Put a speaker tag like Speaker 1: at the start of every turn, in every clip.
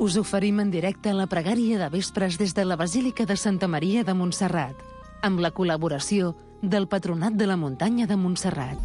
Speaker 1: Us oferim en directe la pregària de vespres des de la Basílica de Santa Maria de Montserrat, amb la col·laboració del Patronat de la Muntanya de Montserrat.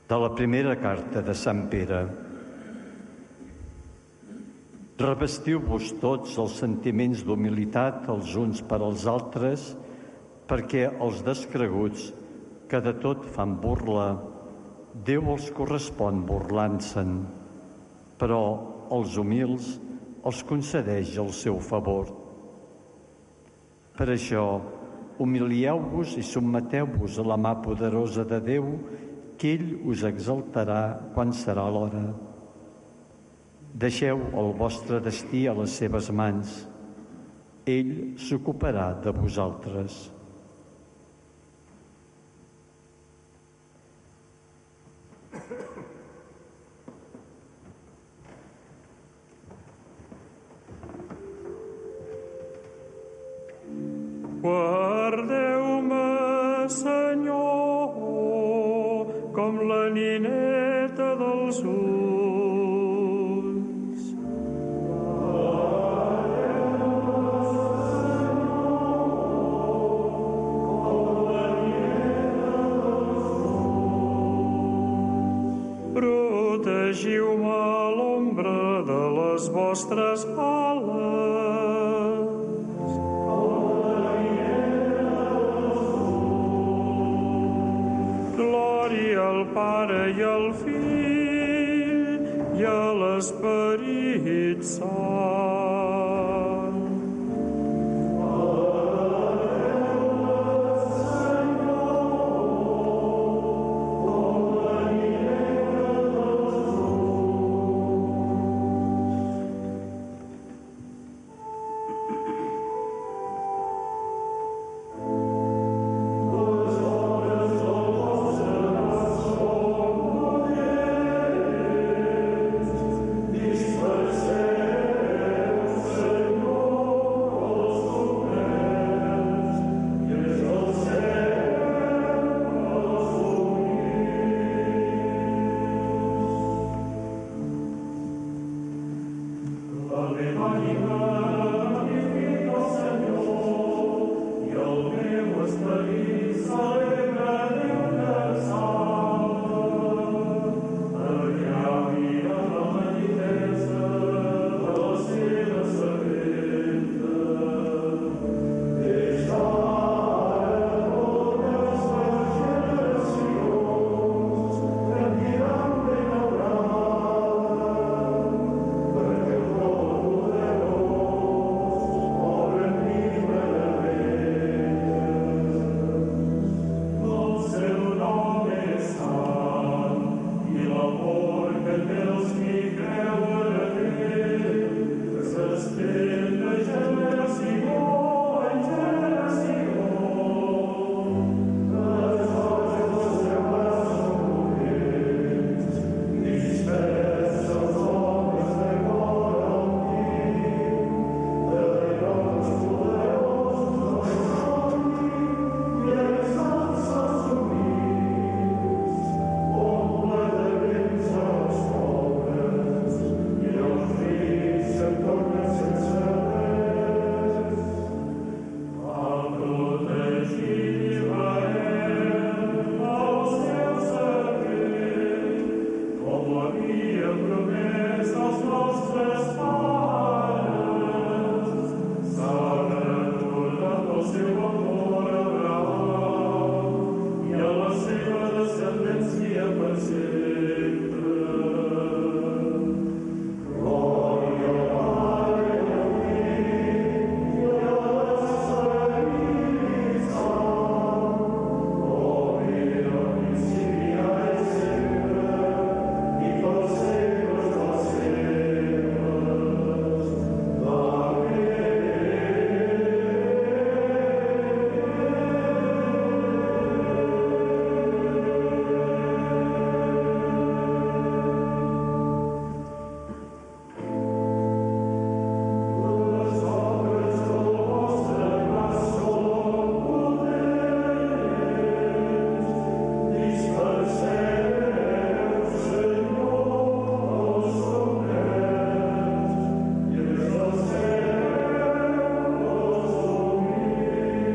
Speaker 2: De la primera carta de Sant Pere. Revestiu-vos tots els sentiments d'humilitat els uns per als altres, perquè els descreguts, que de tot fan burla, Déu els correspon burlant-se'n, però els humils els concedeix el seu favor. Per això, humilieu-vos i sotmeteu-vos a la mà poderosa de Déu, que ell us exaltarà quan serà l'hora. Deixeu el vostre destí a les seves mans. Ell s'ocuparà de vosaltres.
Speaker 3: Guardeu-me, Senyor, com la nineta dels ulls. Protegiu-me a l'ombra de les vostres ales. Al Pare i al Fill i a l'Esperit Sant.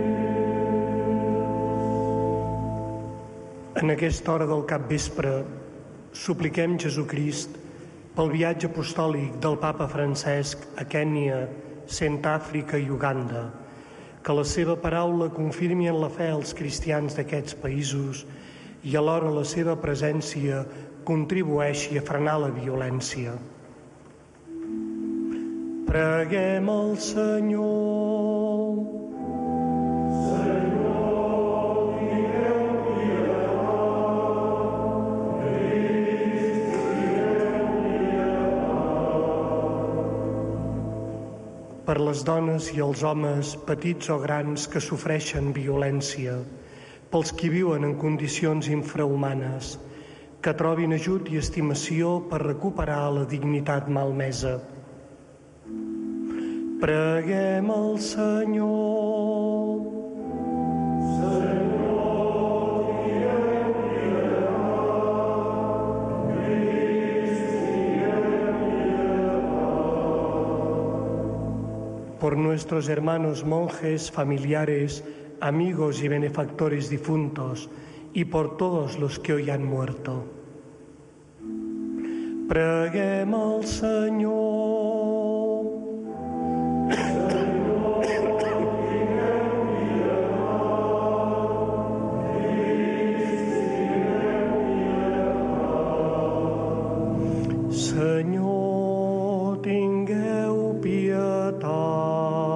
Speaker 4: En aquesta hora del capvespre Supliquem Jesucrist pel viatge apostòlic del papa Francesc a Kènia, Centàfrica i Uganda, que la seva paraula confirmi en la fe els cristians d'aquests països i alhora la seva presència contribueixi a frenar la violència. Preguem al Senyor. Per les dones i els homes, petits o grans, que sofreixen violència, pels qui viuen en condicions infrahumanes, que trobin ajut i estimació per recuperar la dignitat malmesa. Preguem al Senyor. Por nuestros hermanos monjes, familiares, amigos y benefactores difuntos, y por todos los que hoy han muerto. Preguem al Senyor. Senyor, tingueu pietat.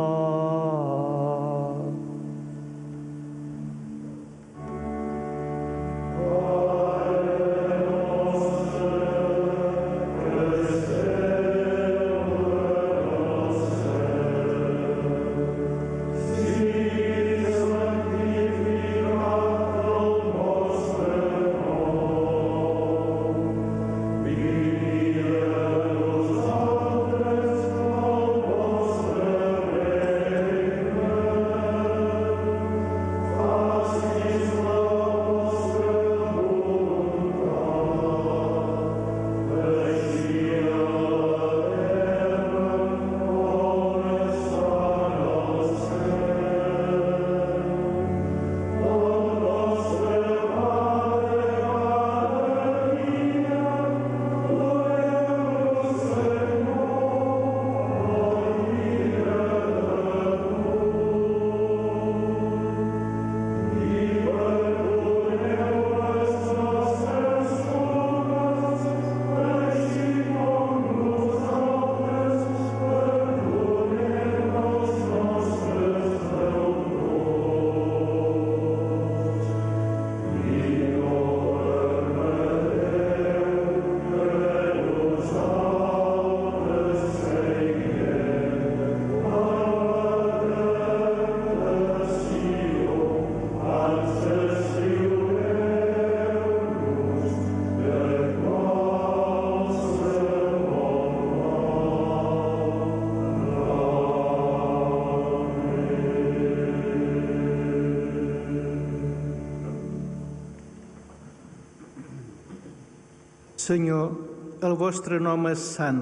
Speaker 5: Senyor, el vostre nom és sant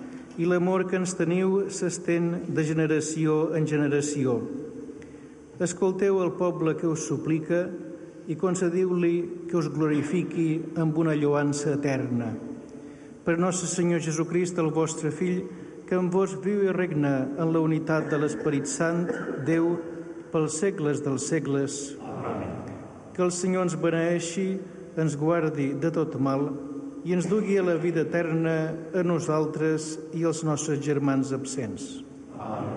Speaker 5: i l'amor que ens teniu s'estén de generació en generació. Escolteu el poble que us suplica i concediu-li que us glorifiqui amb una lloança eterna. Per nostre Senyor Jesucrist, el vostre Fill, que amb vos viu i regna en la unitat de l'Esperit Sant, Déu, pels segles dels segles. Amén. Que el Senyor ens beneeixi, ens guardi de tot mal i ens dugui a la vida eterna a nosaltres i als nostres germans absents. Amén.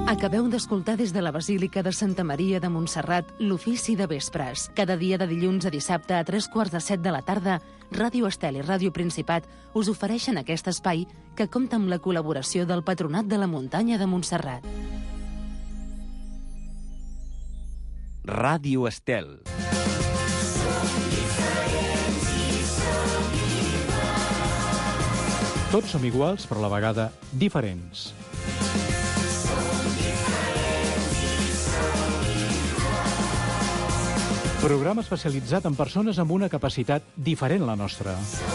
Speaker 1: Acabeu d'escoltar des de la Basílica de Santa Maria de Montserrat l'ofici de vespres. Cada dia de dilluns a dissabte a 3:45 de la tarda, Ràdio Estel i Ràdio Principat us ofereixen aquest espai que compta amb la col·laboració del Patronat de la Muntanya de Montserrat.
Speaker 6: Ràdio Estel.
Speaker 7: Tots som iguals, però a la vegada diferents. Programa especialitzat en persones amb una capacitat diferent a la nostra.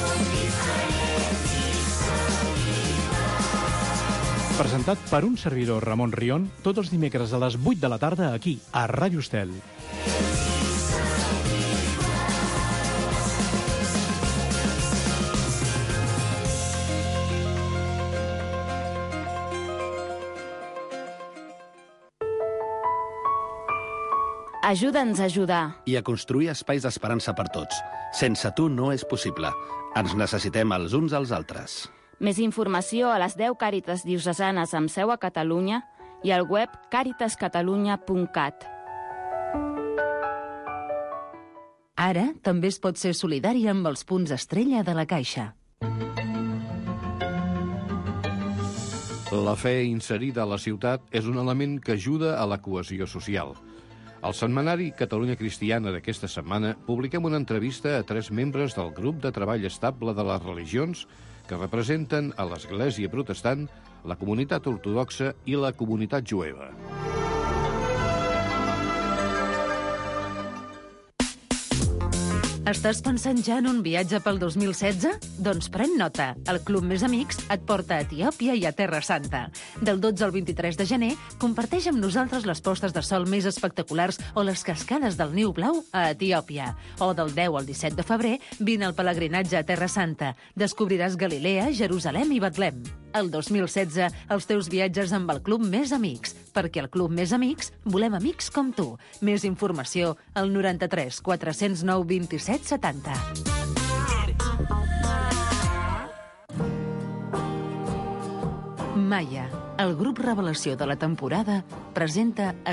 Speaker 7: Presentat per un servidor, Ramon Rion, tots els dimecres a les 8 de la tarda aquí, a Ràdio Estel.
Speaker 8: Ajuda'ns a ajudar.
Speaker 9: I a construir espais d'esperança per tots. Sense tu no és possible. Ens necessitem els uns als altres.
Speaker 8: Més informació a les 10 Càritas diocesanes amb seu a Catalunya i al web caritascatalunya.cat.
Speaker 1: Ara també es pot ser solidari amb els punts estrella de la Caixa.
Speaker 10: La fe inserida a la ciutat és un element que ajuda a la cohesió social. Al setmanari Catalunya Cristiana d'aquesta setmana publiquem una entrevista a 3 membres del grup de treball estable de les religions que representen a l'Església Protestant, la comunitat ortodoxa i la comunitat jueva.
Speaker 1: Estàs pensant ja en un viatge pel 2016? Doncs pren nota. El Club Més Amics et porta a Etiòpia i a Terra Santa. Del 12 al 23 de gener, comparteix amb nosaltres les postes de sol més espectaculars o les cascades del Niu Blau a Etiòpia. O del 10 al 17 de febrer, vine al pelegrinatge a Terra Santa. Descobriràs Galilea, Jerusalem i Betlem. El 2016, els teus viatges amb el Club Més Amics. Perquè al Club Més Amics volem amics com tu. Més informació al 93 409 27 70. Maia, el grup revelació de la temporada, presenta